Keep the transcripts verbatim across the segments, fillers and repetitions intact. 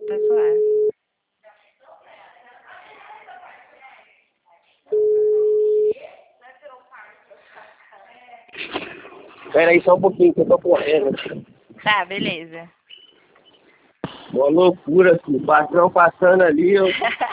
Tá suave. Espera aí só um pouquinho que eu tô correndo. Tá, beleza. Uma loucura, filho. O patrão passando ali, eu...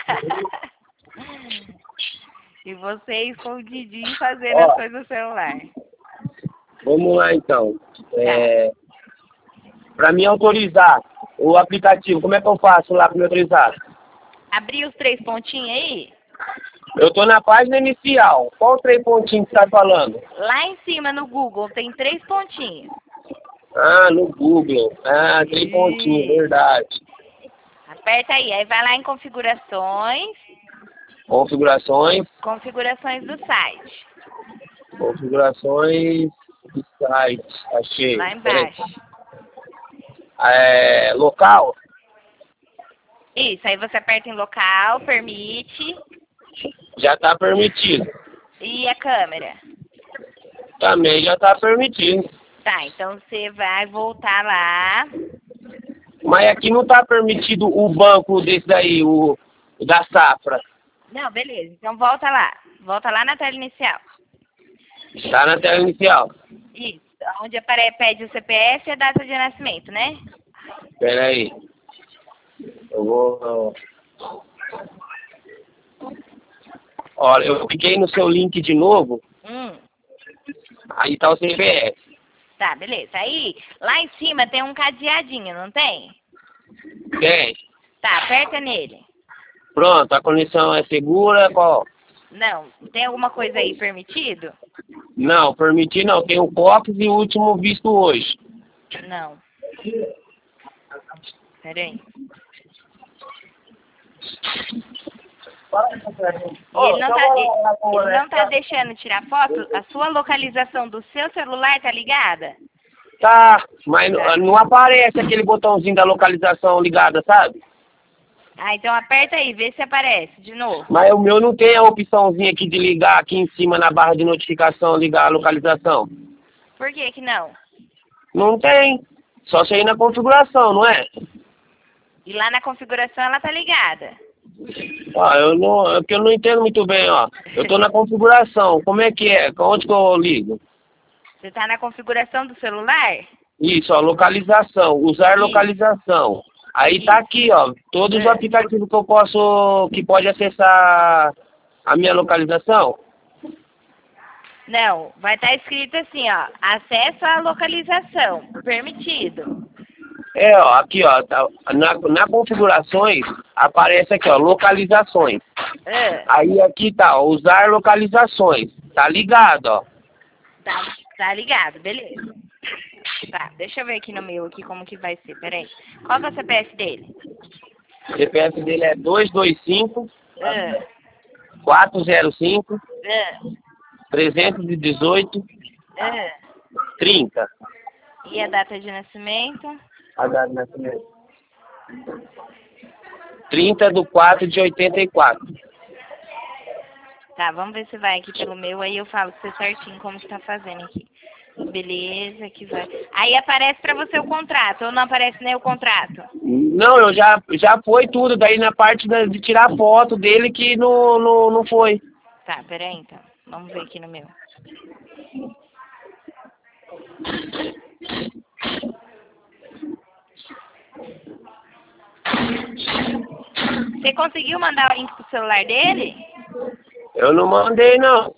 E você escondidinho fazendo Ó. as coisas no celular. Vamos lá, então. É... Pra mim autorizar o aplicativo, como é que eu faço lá pra me autorizar? Abrir os três pontinhos aí? Eu tô na página inicial. Qual três pontinhos que tá falando? Lá em cima no Google tem três pontinhos. Ah, no Google. Ah, três pontinhos, Isso. verdade. Aperta aí, aí vai lá em configurações, Configurações. configurações do site. Configurações do site. Achei. Lá Peraí. embaixo. É, local. Isso, aí você aperta em local, permite. Já tá permitido. E a câmera? Também já tá permitido. Tá, então você vai voltar lá. Mas aqui não tá permitido o banco desse daí, o, o da safra. Não, beleza. Então volta lá. Volta lá na tela inicial. Tá na tela inicial. Isso. Onde aparece, pede o C P F e a data de nascimento, né? Pera aí. Eu vou... Olha, eu cliquei no seu link de novo. Hum. Aí tá o C P F. Tá, beleza. Aí, lá em cima tem um cadeadinho, não tem? Tem. Tá, aperta nele. Pronto, a conexão é segura, qual? Não, tem alguma coisa aí permitido? Não, permitir não. Tem o Cox e o último visto hoje. Não. Pera aí. E ele não tá, ele, ele não tá deixando tirar foto? A sua localização do seu celular tá ligada? Tá, mas Tá. não aparece aquele botãozinho da localização ligada, sabe? Ah, então aperta aí, vê se aparece de novo. Mas o meu não tem a opçãozinha aqui de ligar aqui em cima na barra de notificação, ligar a localização. Por que que não? Não tem. Só sair na configuração, não é? E lá na configuração ela tá ligada. Ó, eu não, é que eu não entendo muito bem, ó. Eu tô na configuração. Como é que é? Onde que eu ligo? Você tá na configuração do celular? Isso, ó, localização, usar Isso. localização. Aí tá aqui, ó, todos os É. aplicativos que eu posso, que pode acessar a minha localização. Não, vai estar escrito assim, ó, acesso à localização, permitido. É, ó, aqui, ó, tá, na, na configurações, aparece aqui, ó, localizações. É. Aí aqui tá, ó, usar localizações. Tá ligado, ó. Tá, tá ligado, beleza. Tá, deixa eu ver aqui no meu, aqui como que vai ser, peraí. Qual que é o C P F dele? O C P F dele é dois dois cinco, É. quatro zero cinco, É. trezentos e dezoito, É. trinta. E a data de nascimento? A data de nascimento. trinta de quatro de oitenta e quatro. Tá, vamos ver se vai aqui pelo meu, aí eu falo pra você certinho como que tá fazendo aqui. Beleza, que vai. Aí aparece pra você o contrato, ou não aparece nem o contrato? Não, eu já, já foi tudo, daí na parte da- de tirar foto dele que não, não, não foi. Tá, peraí então. Vamos ver aqui no meu. Você conseguiu mandar o link pro celular dele? Eu não mandei, não.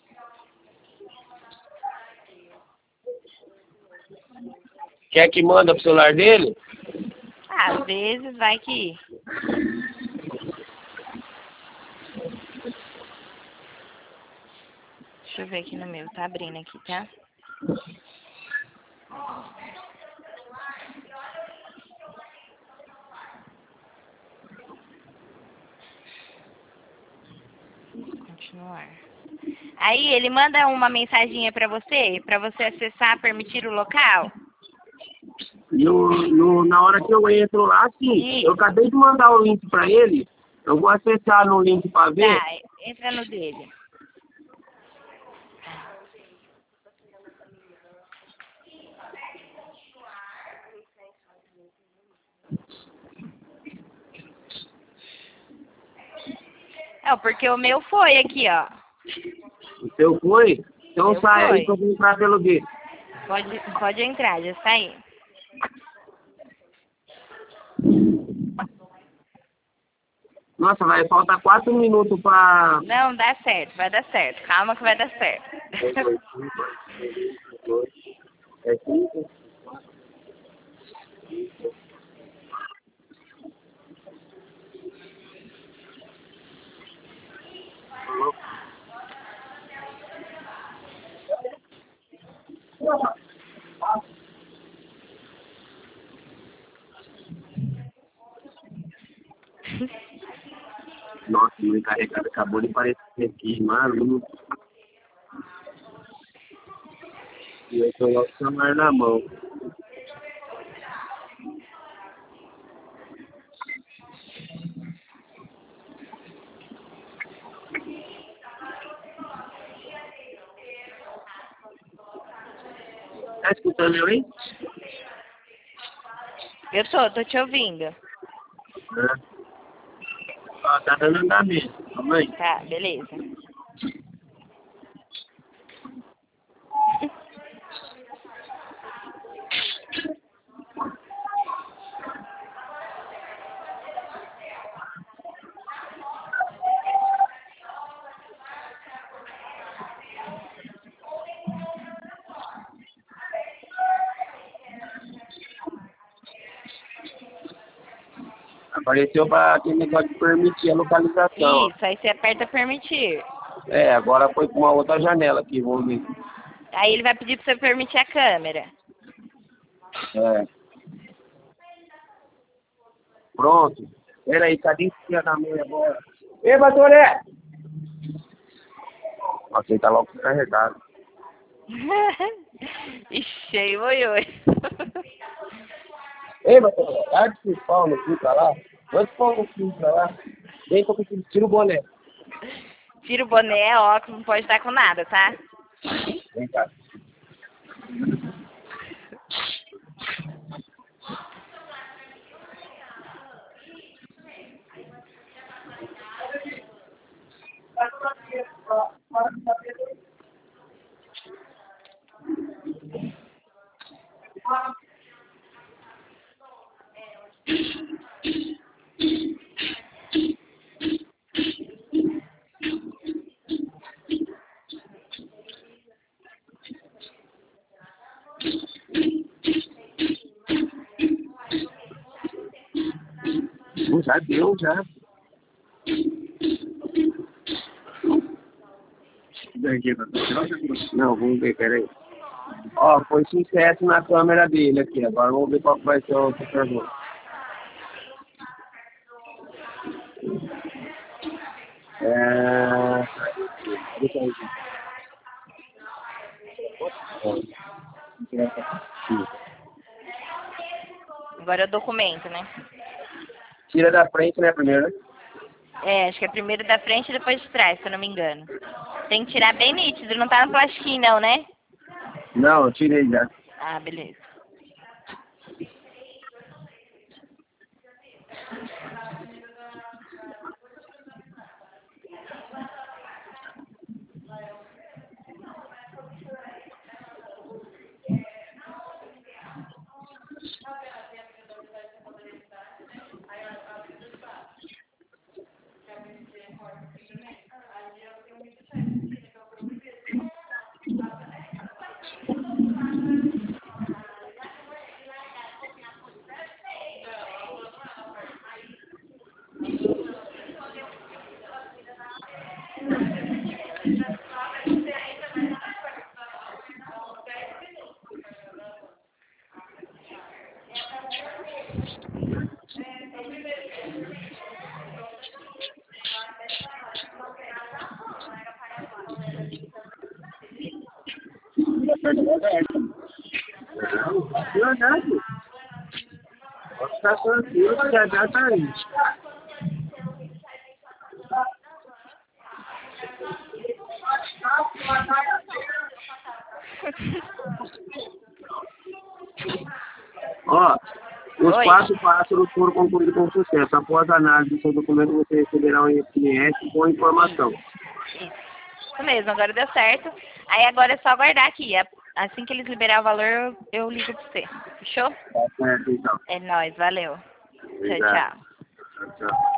Quer que manda pro celular dele? Ah, às vezes vai que... Deixa eu ver aqui no meu, tá abrindo aqui, tá? Continuar. Aí ele manda uma mensaginha pra você, pra você acessar, permitir o local? No, no, na hora que eu entro lá, sim. Isso. Eu acabei de mandar o link pra ele. Eu vou acessar no link pra ver. Tá, entra no dele. É, porque o meu foi aqui, ó. O seu foi? Então Meu sai foi. aí que eu vou entrar pelo dele. Pode, pode entrar, já saí. Nossa, vai faltar quatro minutos pra... Não, dá certo, vai dar certo. Calma que vai dar certo. É cinco. Nossa, o encarregado acabou de aparecer aqui, mano. E eu tô logo com o celular na mão. Tá escutando eu, hein? Eu tô, tô te ouvindo. É. Ó, tá dando andamento. Calma aí. Tá, beleza. Apareceu pra aquele negócio de permitir a localização. Isso, aí você aperta permitir. É, agora foi pra uma outra janela aqui, vamos ver. Aí ele vai pedir pra você permitir a câmera. É. Pronto. Pera aí, cadê esse filho da mãe agora? Ei, Batoré! Nossa, ele tá logo carregado. Ixi, aí, oi, oi. Ei, Batoré, larga esse pau no fio pra lá. Manda esse pau no fio pra lá. Vem com o tira o boné. Tira o boné, óculos, não pode estar com nada, tá? Vem cá. Já deu, já. Não, vamos ver, peraí. Ó, foi sucesso na câmera dele aqui. Agora vamos ver qual que vai ser o pergunta. É... Deixa eu ver. Agora é o documento, né? Tira da frente, né, primeiro, né? É, acho que é primeiro da frente e depois de trás, se eu não me engano. Tem que tirar bem nítido, não tá no plastiquinho não, né? Não, eu tirei já. Ah, beleza. Verdade. Pode ficar tranquilo, já já tá aí. Ó, Os Oi? quatro passos foram concluídos com sucesso. Após a análise do seu documento, você receberá um S M S com informação. Isso. Isso mesmo, agora deu certo. Aí agora é só aguardar aqui. Assim que eles liberarem o valor, eu, eu ligo pra você. Fechou? Tá certo, então. É nóis, valeu. Obrigado. Tchau, tchau. Tchau, tchau.